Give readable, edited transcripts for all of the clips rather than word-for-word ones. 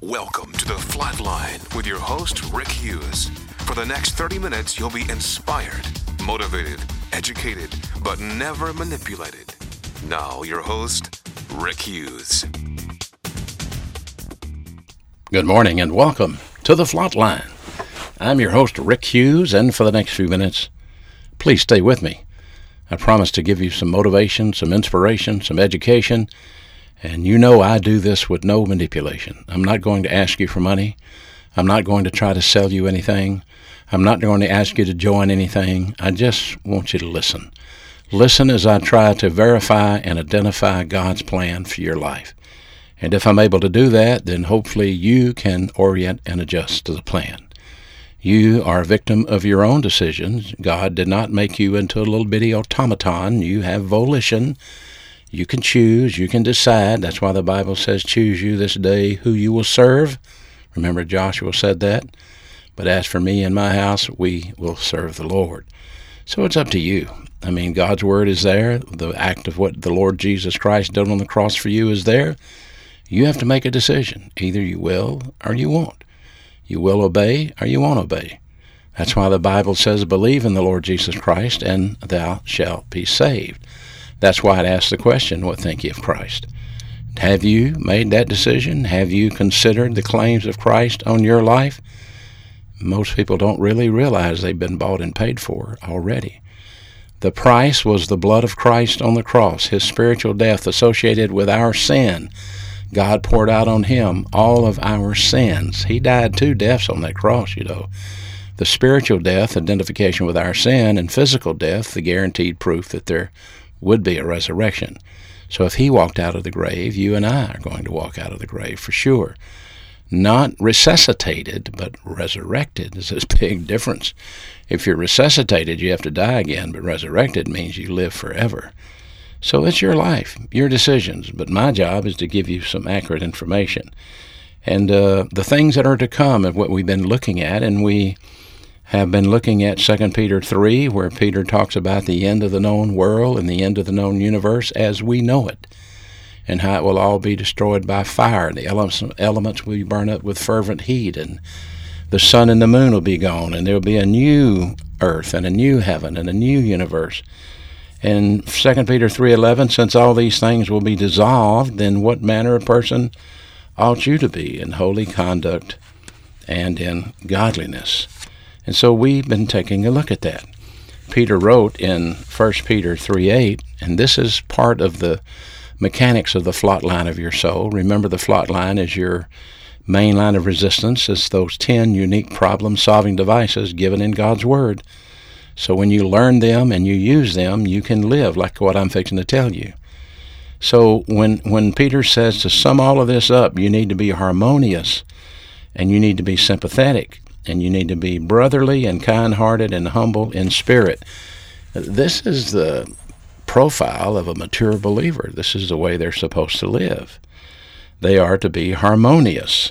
Welcome to The Flatline with your host, Rick Hughes. For the next 30 minutes, you'll be inspired, motivated, educated, but never manipulated. Now, your host, Rick Hughes. Good morning and welcome to The Flatline. I'm your host, Rick Hughes, and for the next few minutes, please stay with me. I promise to give you some motivation, some inspiration, some education, and you know I do this with no manipulation. I'm not going to ask you for money. I'm not going to try to sell you anything. I'm not going to ask you to join anything. I just want you to listen. Listen as I try to verify and identify God's plan for your life. And if I'm able to do that, then hopefully you can orient and adjust to the plan. You are a victim of your own decisions. God did not make you into a little bitty automaton. You have volition. You can choose, you can decide. That's why the Bible says, choose you this day who you will serve. Remember Joshua said that. But as for me and my house, we will serve the Lord. So it's up to you. I mean, God's word is there. The act of what the Lord Jesus Christ did on the cross for you is there. You have to make a decision. Either you will or you won't. You will obey or you won't obey. That's why the Bible says, believe in the Lord Jesus Christ and thou shalt be saved. That's why it asks the question, what think ye of Christ? Have you made that decision? Have you considered the claims of Christ on your life? Most people don't really realize they've been bought and paid for already. The price was the blood of Christ on the cross, his spiritual death associated with our sin. God poured out on him all of our sins. He died 2 deaths on that cross, you know. The spiritual death, identification with our sin, and physical death, the guaranteed proof that there would be a resurrection. So if he walked out of the grave, you and I are going to walk out of the grave for sure. Not resuscitated, but resurrected. There's this big difference. If you're resuscitated, you have to die again, but resurrected means you live forever. So it's your life, your decisions, but my job is to give you some accurate information. And the things that are to come of what we've been looking at, and we have been looking at 2 Peter 3, where Peter talks about the end of the known world and the end of the known universe as we know it, and how it will all be destroyed by fire. The elements will be burned up with fervent heat, and the sun and the moon will be gone, and there will be a new earth and a new heaven and a new universe. And 2 Peter 3:11, since all these things will be dissolved, then what manner of person ought you to be in holy conduct and in godliness? And so we've been taking a look at that. Peter wrote in 1 Peter 3:8, and this is part of the mechanics of the flot line of your soul. Remember, the flot line is your main line of resistance. It's those 10 unique problem-solving devices given in God's Word. So when you learn them and you use them, you can live like what I'm fixing to tell you. So when Peter says to sum all of this up, you need to be harmonious, and you need to be sympathetic, and you need to be brotherly and kind-hearted and humble in spirit. This is the profile of a mature believer. This is the way they're supposed to live. They are to be harmonious.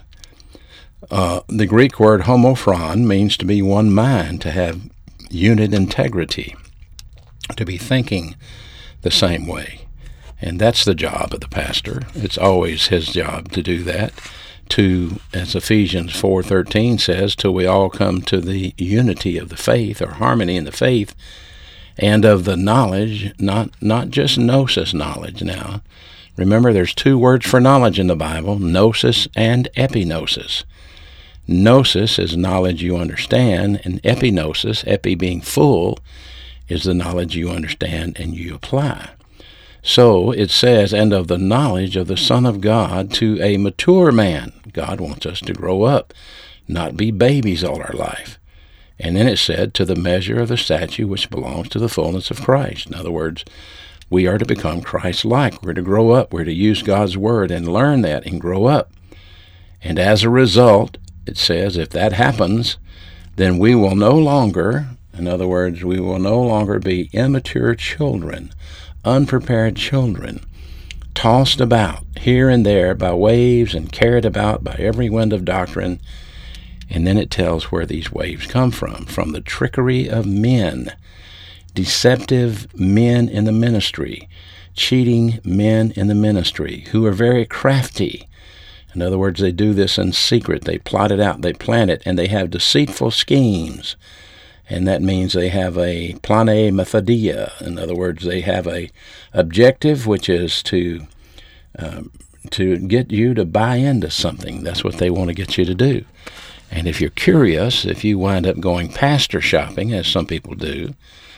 The Greek word homophron means to be one mind, to have unit integrity, to be thinking the same way. And that's the job of the pastor. It's always his job to do that. As Ephesians 4:13 says, till we all come to the unity of the faith, or harmony in the faith, and of the knowledge, not just gnosis knowledge now. Remember, there's 2 words for knowledge in the Bible, gnosis and epignosis. Gnosis is knowledge you understand, and epignosis, epi being full, is the knowledge you understand and you apply. So it says, and of the knowledge of the Son of God to a mature man. God wants us to grow up, not be babies all our life. And then it said, to the measure of the stature which belongs to the fullness of Christ. In other words, we are to become Christ-like. We're to grow up. We're to use God's Word and learn that and grow up. And as a result, it says, if that happens, then we will no longer, in other words, we will no longer be immature children, unprepared children, tossed about here and there by waves and carried about by every wind of doctrine. And then it tells where these waves come from the trickery of men, deceptive men in the ministry, cheating men in the ministry who are very crafty. In other words, they do this in secret. They plot it out, they plan it, and they have deceitful schemes. And that means they have a plane methodia. In other words, they have a objective, which is to get you to buy into something. That's what they want to get you to do. And if you're curious, if you wind up going pastor shopping, as some people do,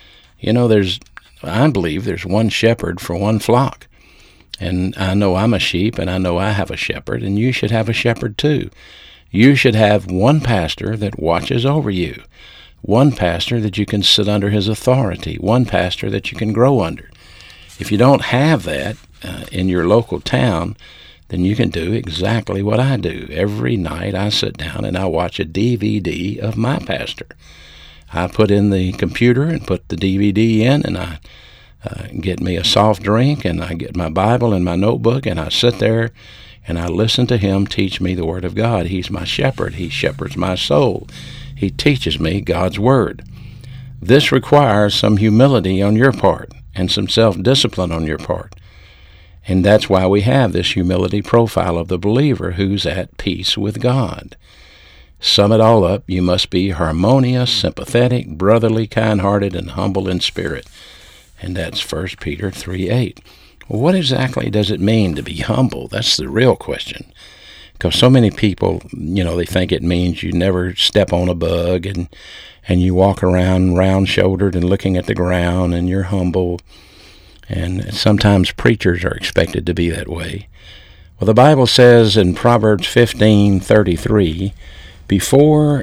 I believe there's one shepherd for one flock. And I know I'm a sheep, and I know I have a shepherd, and you should have a shepherd too. You should have one pastor that watches over you, one pastor that you can sit under his authority, one pastor that you can grow under. If you don't have that in your local town, then you can do exactly what I do. Every night I sit down and I watch a DVD of my pastor. I put in the computer and put the DVD in, and I get me a soft drink, and I get my Bible and my notebook, and I sit there and I listen to him teach me the Word of God. He's my shepherd. He shepherds my soul. He teaches me God's Word. This requires some humility on your part and some self-discipline on your part. And that's why we have this humility profile of the believer who's at peace with God. Sum it all up, you must be harmonious, sympathetic, brotherly, kind-hearted, and humble in spirit. And that's 1 Peter 3:8. Well, what exactly does it mean to be humble? That's the real question. Because so many people, they think it means you never step on a bug and you walk around round-shouldered and looking at the ground and you're humble. And sometimes preachers are expected to be that way. Well, the Bible says in Proverbs 15:33, before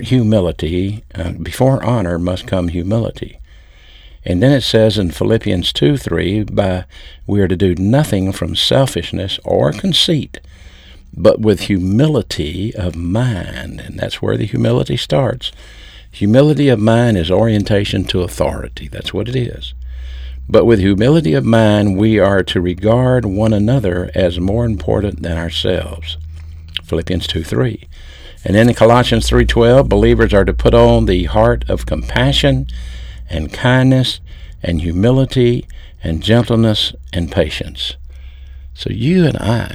honor must come humility. And then it says in Philippians 2:3, we are to do nothing from selfishness or conceit, but with humility of mind. And that's where the humility starts. Humility of mind is orientation to authority. That's what it is. But with humility of mind, we are to regard one another as more important than ourselves. Philippians 2:3. And then in Colossians 3:12, believers are to put on the heart of compassion and kindness and humility and gentleness and patience. So you and I,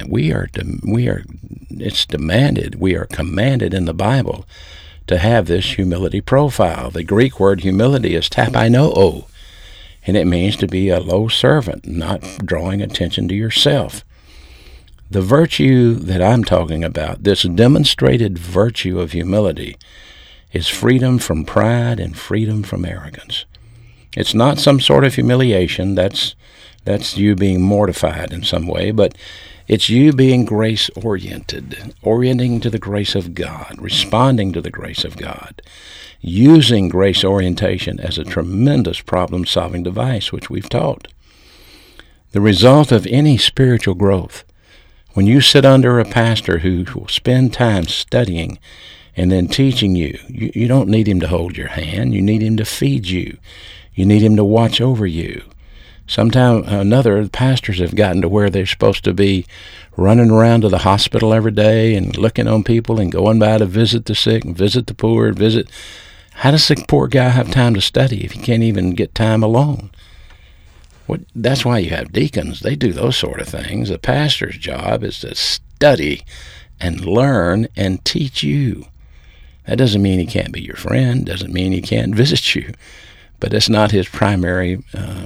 it's demanded, we are commanded in the Bible to have this humility profile. The Greek word humility is tapainoo, and it means to be a low servant, not drawing attention to yourself. The virtue that I'm talking about, this demonstrated virtue of humility, is freedom from pride and freedom from arrogance. It's not some sort of humiliation. That's you being mortified in some way, but it's you being grace-oriented, orienting to the grace of God, responding to the grace of God, using grace orientation as a tremendous problem-solving device, which we've taught. The result of any spiritual growth, when you sit under a pastor who will spend time studying and then teaching you, you don't need him to hold your hand. You need him to feed you. You need him to watch over you. Sometime or another, pastors have gotten to where they're supposed to be running around to the hospital every day and looking on people and going by to visit the sick and visit the poor. How does the poor guy have time to study if he can't even get time alone? That's why you have deacons. They do those sort of things. The pastor's job is to study and learn and teach you. That doesn't mean he can't be your friend. Doesn't mean he can't visit you. But it's not his primary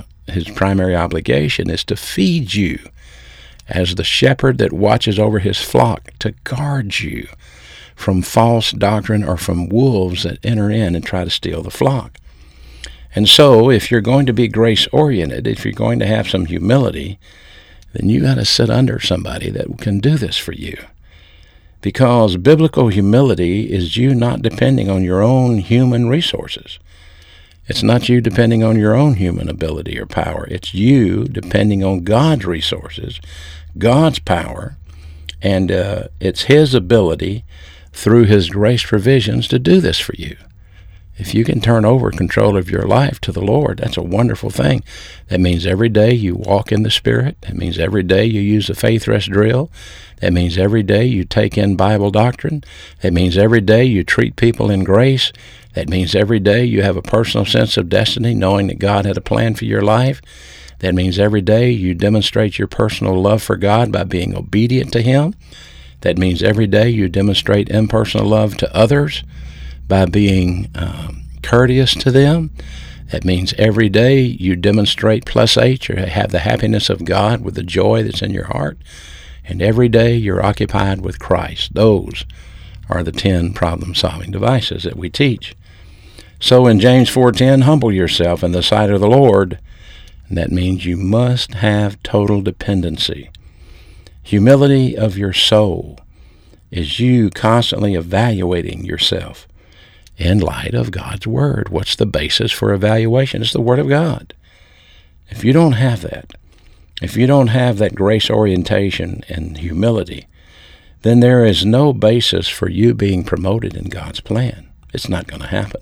obligation is to feed you as the shepherd that watches over his flock, to guard you from false doctrine or from wolves that enter in and try to steal the flock. And so if you're going to be grace-oriented, if you're going to have some humility, then you got to sit under somebody that can do this for you. Because biblical humility is you not depending on your own human resources. It's not you depending on your own human ability or power. It's you depending on God's resources, God's power, and it's His ability through His grace provisions to do this for you. If you can turn over control of your life to the Lord, that's a wonderful thing. That means every day you walk in the Spirit. That means every day you use the faith rest drill. That means every day you take in Bible doctrine. That means every day you treat people in grace. That means every day you have a personal sense of destiny, knowing that God had a plan for your life. That means every day you demonstrate your personal love for God by being obedient to Him. That means every day you demonstrate impersonal love to others by being courteous to them. That means every day you demonstrate plus H, or have the happiness of God with the joy that's in your heart. And every day you're occupied with Christ. Those are the 10 problem-solving devices that we teach. So in James 4:10, humble yourself in the sight of the Lord. And that means you must have total dependency. Humility of your soul is you constantly evaluating yourself in light of God's Word. What's the basis for evaluation? It's the Word of God. If you don't have that, if you don't have that grace orientation and humility, then there is no basis for you being promoted in God's plan. It's not going to happen.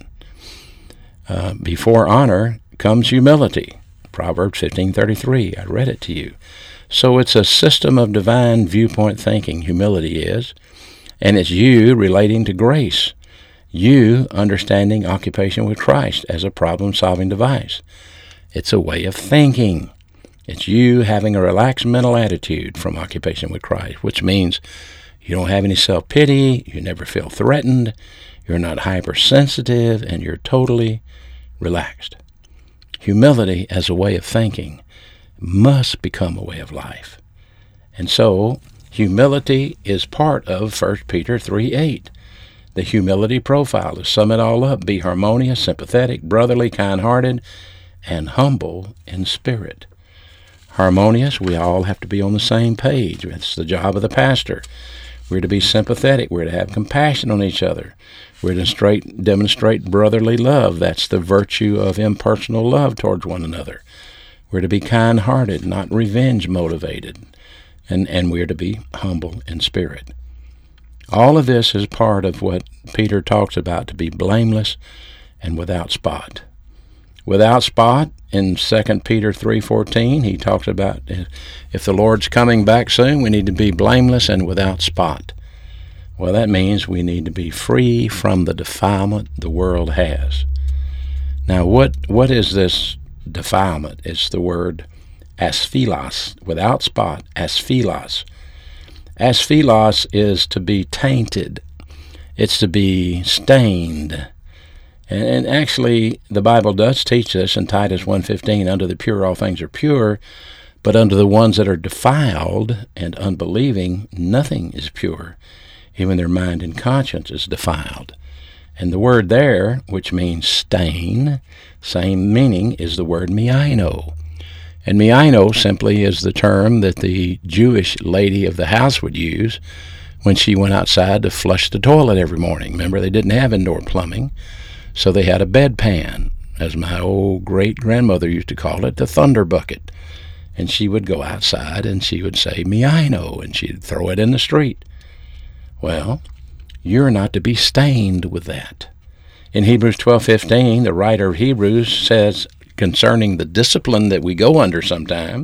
Before honor comes humility. Proverbs 15:33. I read it to you. So it's a system of divine viewpoint thinking, humility is, and it's you relating to grace. You understanding occupation with Christ as a problem-solving device. It's a way of thinking. It's you having a relaxed mental attitude from occupation with Christ, which means you don't have any self-pity, you never feel threatened, you're not hypersensitive, and you're totally relaxed. Humility as a way of thinking must become a way of life. And so humility is part of 1 Peter 3:8. The humility profile, to sum it all up, be harmonious, sympathetic, brotherly, kind-hearted, and humble in spirit. Harmonious, we all have to be on the same page. It's the job of the pastor. We're to be sympathetic. We're to have compassion on each other. We're to demonstrate brotherly love. That's the virtue of impersonal love towards one another. We're to be kind-hearted, not revenge-motivated. And we're to be humble in spirit. All of this is part of what Peter talks about, to be blameless and without spot. Without spot, in 2 Peter 3:14, he talks about if the Lord's coming back soon, we need to be blameless and without spot. Well, that means we need to be free from the defilement the world has. Now, what is this defilement? It's the word asphilos, without spot, asphilos. Asphilos is to be tainted. It's to be stained. And actually, the Bible does teach this in Titus 1:15, unto the pure all things are pure, but unto the ones that are defiled and unbelieving, nothing is pure. Even their mind and conscience is defiled. And the word there, which means stain, same meaning, is the word meino. And meino simply is the term that the Jewish lady of the house would use when she went outside to flush the toilet every morning. Remember, they didn't have indoor plumbing, so they had a bedpan, as my old great-grandmother used to call it, the thunder bucket. And she would go outside and she would say, meino, and she'd throw it in the street. Well, you're not to be stained with that. In Hebrews 12:15, the writer of Hebrews says, concerning the discipline that we go under sometime,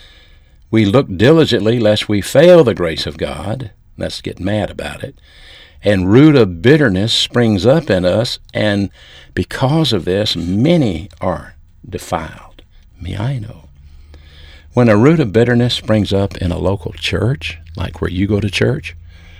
we look diligently lest we fail the grace of God. Let's get mad about it. And root of bitterness springs up in us, and because of this, many are defiled. Meino. When a root of bitterness springs up in a local church, like where you go to church,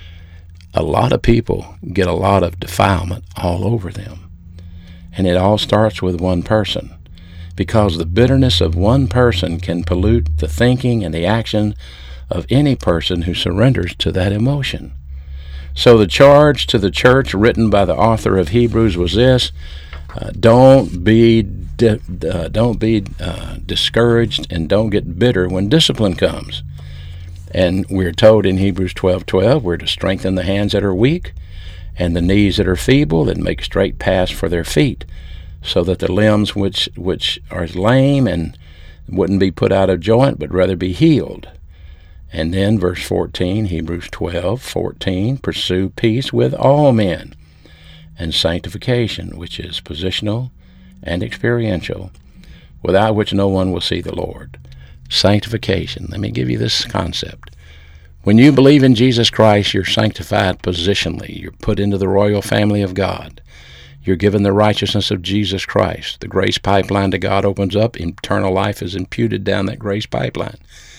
a lot of people get a lot of defilement all over them. And it all starts with one person, because the bitterness of one person can pollute the thinking and the action of any person who surrenders to that emotion. So the charge to the church written by the author of Hebrews was this: don't be discouraged, and don't get bitter when discipline comes. And we're told in Hebrews 12:12, we're to strengthen the hands that are weak and the knees that are feeble, and make straight paths for their feet, so that the limbs which are lame and wouldn't be put out of joint, but rather be healed. And then verse 14, Hebrews 12:14, pursue peace with all men, and sanctification, which is positional and experiential, without which no one will see the Lord. Sanctification. Let me give you this concept. When you believe in Jesus Christ, you're sanctified positionally. You're put into the royal family of God. You're given the righteousness of Jesus Christ. The grace pipeline to God opens up. Eternal life is imputed down that grace pipeline.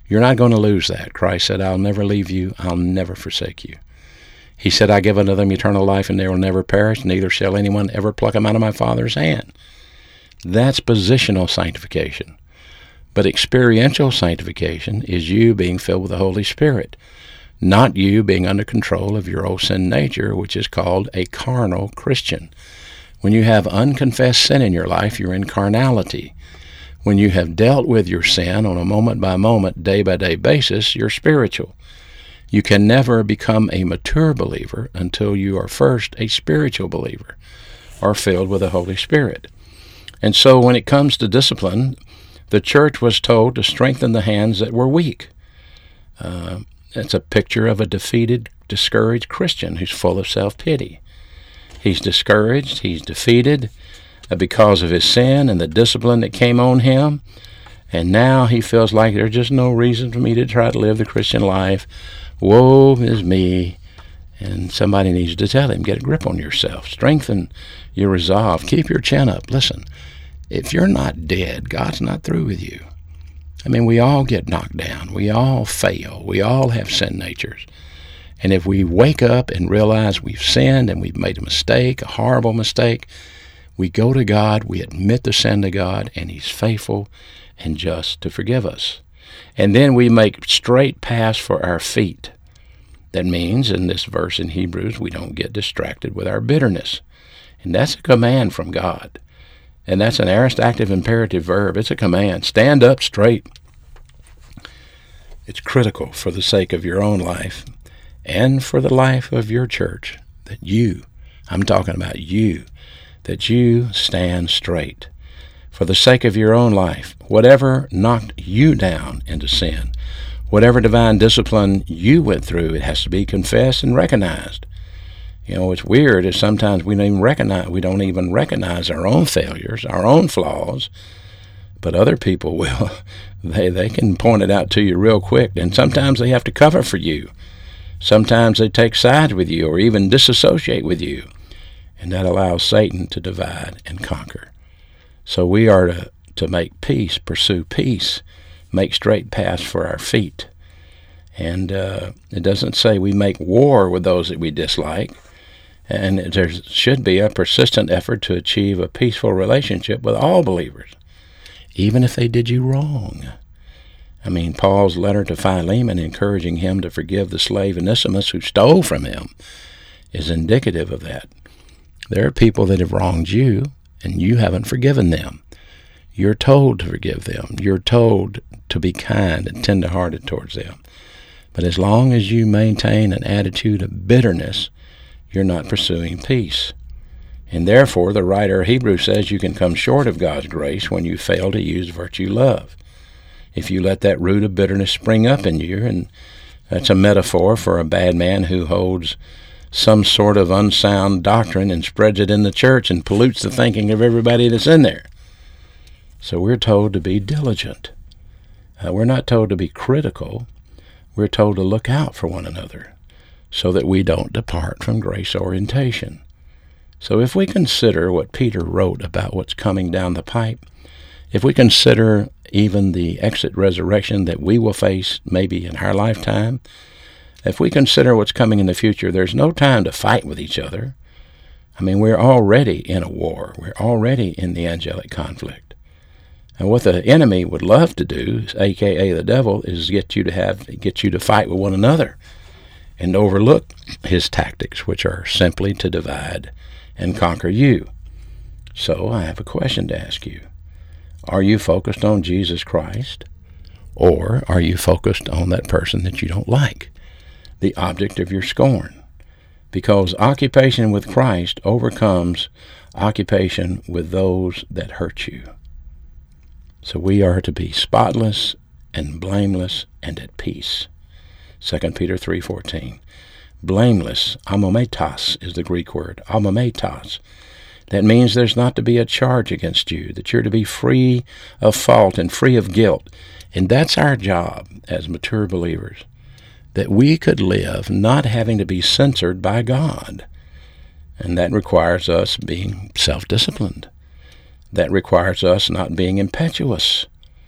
You're not going to lose that. Christ said, I'll never leave you. I'll never forsake you. He said, I give unto them eternal life, and they will never perish, neither shall anyone ever pluck them out of my Father's hand. That's positional sanctification. But experiential sanctification is you being filled with the Holy Spirit, not you being under control of your old sin nature, which is called a carnal Christian. When you have unconfessed sin in your life, you're in carnality. When you have dealt with your sin on a moment-by-moment, day-by-day basis, you're spiritual. You can never become a mature believer until you are first a spiritual believer or filled with the Holy Spirit. And so when it comes to discipline, the church was told to strengthen the hands that were weak. It's a picture of a defeated, discouraged Christian who's full of self-pity. He's discouraged, he's defeated because of his sin and the discipline that came on him. And now he feels like there's just no reason for me to try to live the Christian life. Woe is me. And somebody needs to tell him, get a grip on yourself. Strengthen your resolve. Keep your chin up. Listen, if you're not dead, God's not through with you. I mean, we all get knocked down. We all fail. We all have sin natures. And if we wake up and realize we've sinned and we've made a mistake, a horrible mistake, we go to God, we admit the sin to God, and He's faithful and just to forgive us. And then we make straight paths for our feet. That means, in this verse in Hebrews, we don't get distracted with our bitterness. And that's a command from God. And that's an aorist active imperative verb. It's a command. Stand up straight. It's critical for the sake of your own life and for the life of your church that you, I'm talking about you, that you stand straight. For the sake of your own life, whatever knocked you down into sin, whatever divine discipline you went through, it has to be confessed and recognized. You know, it's weird is sometimes we don't even recognize our own failures, our own flaws, but other people will. They can point it out to you real quick, and sometimes they have to cover for you. Sometimes they take sides with you or even disassociate with you, and that allows Satan to divide and conquer. So we are to make peace, pursue peace, make straight paths for our feet. And it doesn't say we make war with those that we dislike. And there should be a persistent effort to achieve a peaceful relationship with all believers, even if they did you wrong. I mean, Paul's letter to Philemon encouraging him to forgive the slave Onesimus who stole from him is indicative of that. There are people that have wronged you, and you haven't forgiven them. You're told to forgive them. You're told to be kind and tender-hearted towards them. But as long as you maintain an attitude of bitterness, you're not pursuing peace. And therefore, the writer of Hebrews says you can come short of God's grace when you fail to use virtue love. If you let that root of bitterness spring up in you, and that's a metaphor for a bad man who holds some sort of unsound doctrine and spreads it in the church and pollutes the thinking of everybody that's in there. So we're told to be diligent. We're not told to be critical. We're told to look out for one another so that we don't depart from grace orientation. So if we consider what Peter wrote about what's coming down the pipe, if we consider even the exit resurrection that we will face maybe in our lifetime, if we consider what's coming in the future, there's no time to fight with each other. I mean, we're already in a war. We're already in the angelic conflict. And what the enemy would love to do, a.k.a. the devil, is get you to fight with one another and overlook his tactics, which are simply to divide and conquer you. So I have a question to ask you. Are you focused on Jesus Christ, or are you focused on that person that you don't like, the object of your scorn? Because occupation with Christ overcomes occupation with those that hurt you. So we are to be spotless and blameless and at peace. 2 Peter 3:14. Blameless, amometos is the Greek word, amometos. That means there's not to be a charge against you, that you're to be free of fault and free of guilt. And that's our job as mature believers, that we could live not having to be censored by God. And that requires us being self-disciplined. That requires us not being impetuous.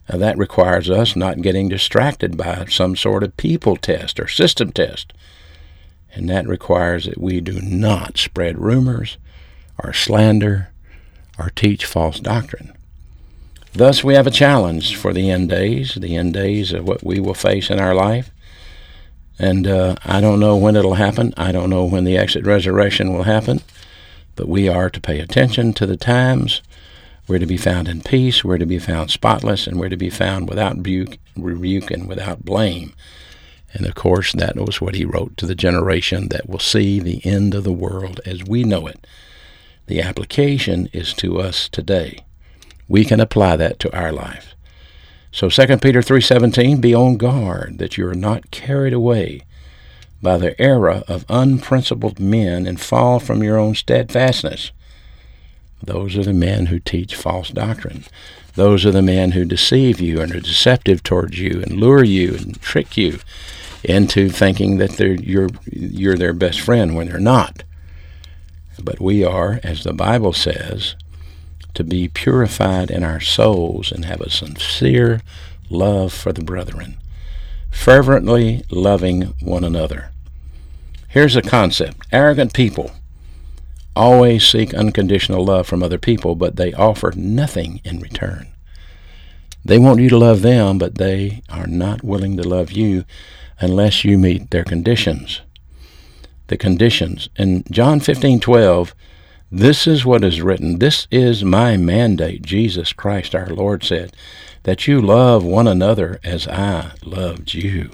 That requires us not getting distracted by some sort of people test or system test. And that requires that we do not spread rumors or slander or teach false doctrine. Thus, we have a challenge for the end days of what we will face in our life. And I don't know when it'll happen. I don't know when the exit resurrection will happen. But we are to pay attention to the times. We're to be found in peace. We're to be found spotless. And we're to be found without rebuke and without blame. And, of course, that was what he wrote to the generation that will see the end of the world as we know it. The application is to us today. We can apply that to our life. So 2 Peter 3:17, be on guard that you are not carried away by the error of unprincipled men and fall from your own steadfastness. Those are the men who teach false doctrine. Those are the men who deceive you and are deceptive towards you and lure you and trick you into thinking that you're their best friend when they're not. But we are, as the Bible says, to be purified in our souls and have a sincere love for the brethren, fervently loving one another. Here's a concept. Arrogant people always seek unconditional love from other people, but they offer nothing in return. They want you to love them, but they are not willing to love you unless you meet their conditions. The conditions. In John 15:12, this is what is written. This is my mandate, Jesus Christ our Lord said, that you love one another as I loved you.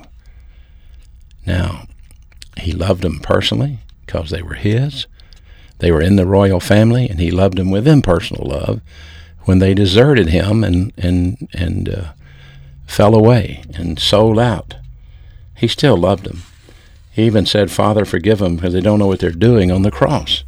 Now, he loved them personally because they were his. They were in the royal family, and he loved them with impersonal love when they deserted him and fell away and sold out. He still loved them. He even said, Father, forgive them because they don't know what they're doing on the cross.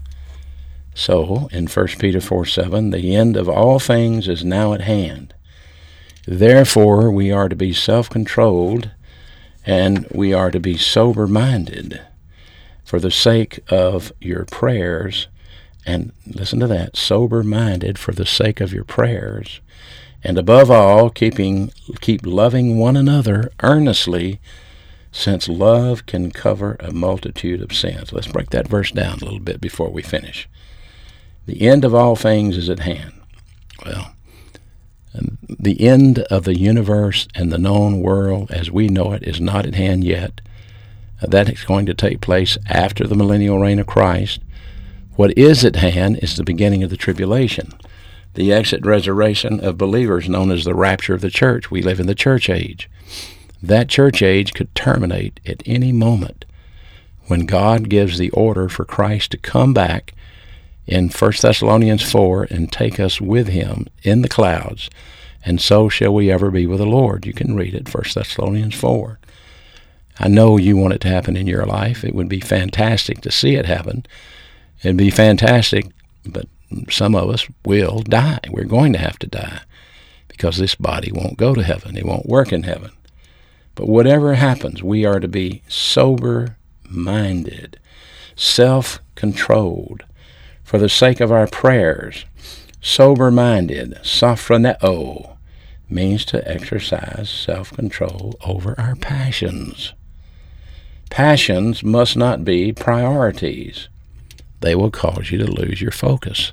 So, in 1 Peter 4:7, the end of all things is now at hand. Therefore, we are to be self-controlled and we are to be sober-minded for the sake of your prayers. And listen to that, sober-minded for the sake of your prayers. And above all, keep loving one another earnestly, since love can cover a multitude of sins. Let's break that verse down a little bit before we finish. The end of all things is at hand. Well, the end of the universe and the known world as we know it is not at hand yet. That is going to take place after the millennial reign of Christ. What is at hand is the beginning of the tribulation, the exit resurrection of believers known as the rapture of the church. We live in the church age. That church age could terminate at any moment when God gives the order for Christ to come back in 1 Thessalonians 4 and take us with him in the clouds, and so shall we ever be with the Lord. You can read it, 1 Thessalonians 4. I know you want it to happen in your life. It would be fantastic to see it happen. It'd be fantastic, but some of us will die. We're going to have to die because this body won't go to heaven. It won't work in heaven. But whatever happens, we are to be sober-minded, self-controlled, for the sake of our prayers. Sober-minded, sophroneo, means to exercise self-control over our passions. Passions must not be priorities. They will cause you to lose your focus.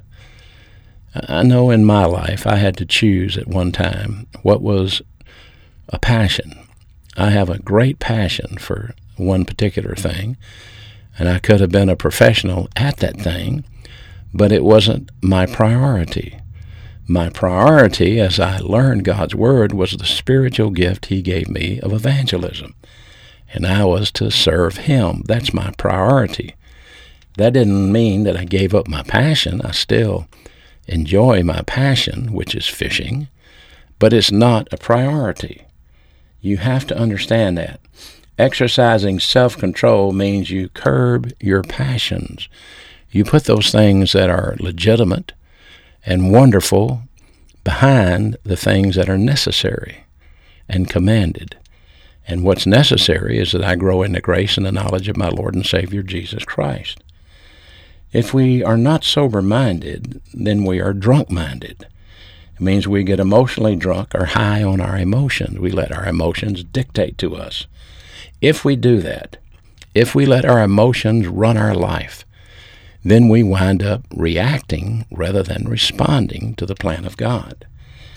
I know in my life I had to choose at one time what was a passion. I have a great passion for one particular thing, and I could have been a professional at that thing, but it wasn't my priority. My priority, as I learned God's Word, was the spiritual gift He gave me of evangelism, and I was to serve Him. That's my priority. That didn't mean that I gave up my passion. I still enjoy my passion, which is fishing, but it's not a priority. You have to understand that. Exercising self-control means you curb your passions. You put those things that are legitimate and wonderful behind the things that are necessary and commanded. And what's necessary is that I grow in the grace and the knowledge of my Lord and Savior, Jesus Christ. If we are not sober-minded, then we are drunk-minded. It means we get emotionally drunk or high on our emotions. We let our emotions dictate to us. If we do that, if we let our emotions run our life, then we wind up reacting rather than responding to the plan of God.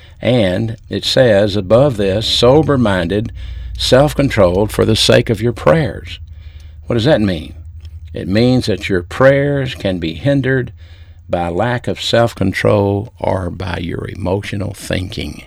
And it says above this, sober-minded, self-controlled for the sake of your prayers. What does that mean? It means that your prayers can be hindered by lack of self-control or by your emotional thinking.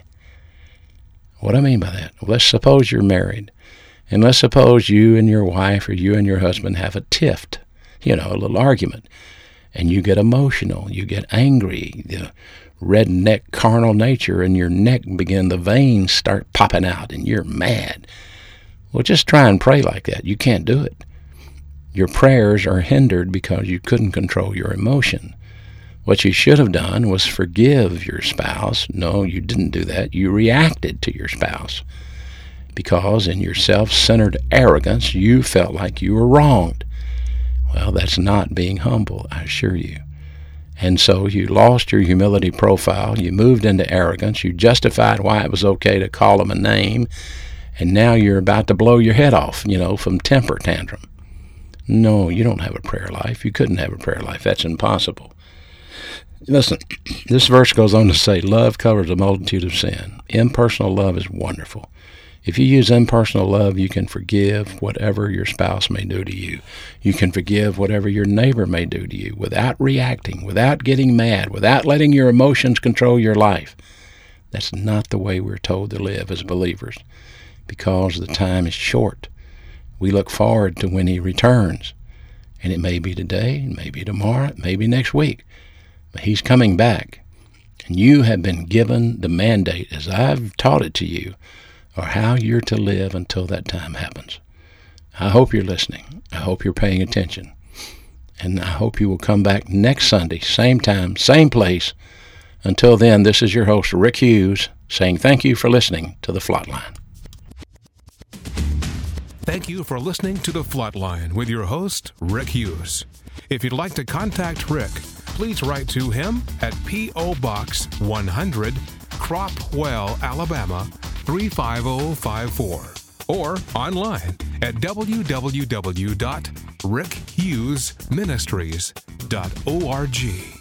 What do I mean by that? Well, let's suppose you're married, and let's suppose you and your wife or you and your husband have a tiff, a little argument, and you get emotional, you get angry, the redneck carnal nature in your neck the veins start popping out, and you're mad. Well, just try and pray like that. You can't do it. Your prayers are hindered because you couldn't control your emotion. What you should have done was forgive your spouse. No, you didn't do that. You reacted to your spouse because in your self-centered arrogance, you felt like you were wronged. Well, that's not being humble, I assure you. And so you lost your humility profile. You moved into arrogance. You justified why it was okay to call them a name. And now you're about to blow your head off, from temper tantrum. No, you don't have a prayer life. You couldn't have a prayer life. That's impossible. Listen, this verse goes on to say, love covers a multitude of sin. Impersonal love is wonderful. If you use impersonal love, you can forgive whatever your spouse may do to you. You can forgive whatever your neighbor may do to you without reacting, without getting mad, without letting your emotions control your life. That's not the way we're told to live as believers because the time is short. We look forward to when he returns. And it may be today, it may be tomorrow, it may be next week. But he's coming back. And you have been given the mandate, as I've taught it to you, or how you're to live until that time happens. I hope you're listening. I hope you're paying attention. And I hope you will come back next Sunday, same time, same place. Until then, this is your host, Rick Hughes, saying thank you for listening to The Flatline. Thank you for listening to The Flatline with your host, Rick Hughes. If you'd like to contact Rick, please write to him at P.O. Box 100, Cropwell, Alabama 35054, or online at www.rickhughesministries.org.